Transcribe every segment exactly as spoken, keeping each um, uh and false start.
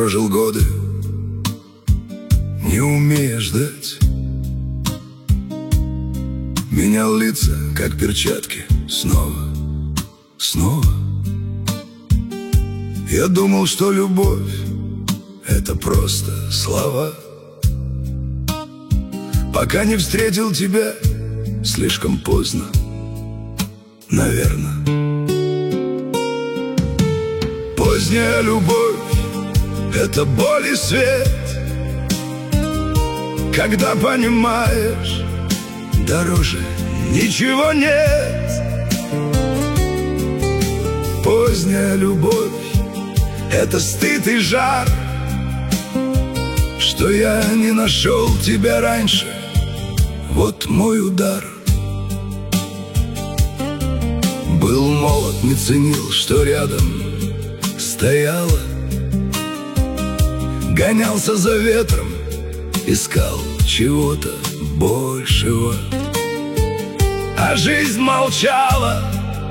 прожил годы, не умея ждать. Менял лица, как перчатки, снова, снова. Я думал, что любовь — это просто слова, пока не встретил тебя слишком поздно, наверное. Поздняя любовь — это боль и свет, когда понимаешь, дороже ничего нет. Поздняя любовь — это стыд и жар, что я не нашел тебя раньше. Вот мой удар. Был молод, не ценил, что рядом стояла, гонялся за ветром, искал чего-то большего. А жизнь молчала,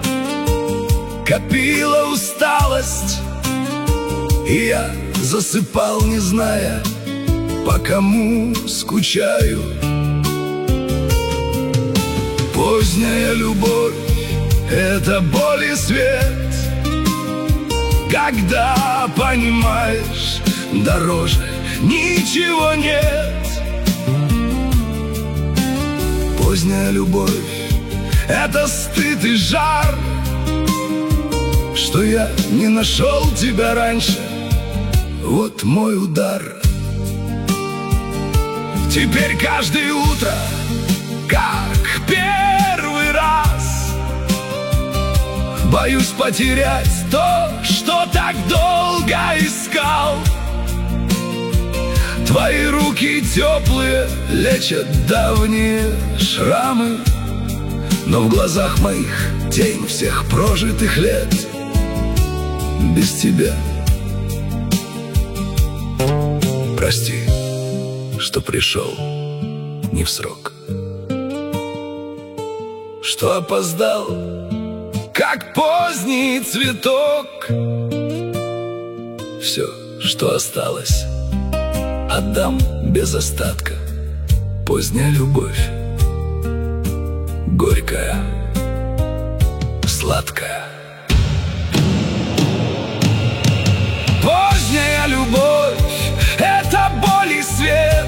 копила усталость, и я засыпал, не зная, по кому скучаю. Поздняя любовь — это боль и свет, когда понимаешь, дороже ничего нет. Поздняя любовь — это стыд и жар, что я не нашел тебя раньше. Вот мой удар. Теперь каждое утро, как первый раз, боюсь потерять то, что так долго искал. Твои руки теплые лечат давние шрамы, но в глазах моих тень всех прожитых лет без тебя. Прости, что пришел не в срок, что опоздал, как поздний цветок. Все, что осталось, отдам без остатка. Поздняя любовь, горькая, сладкая. Поздняя любовь — это боль и свет,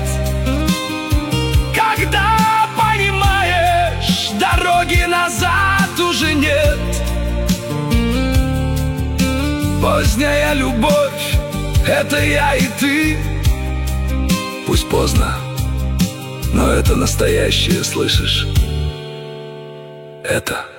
когда понимаешь, дороги назад уже нет. Поздняя любовь — это я и ты. Пусть поздно, но это настоящее, слышишь? Это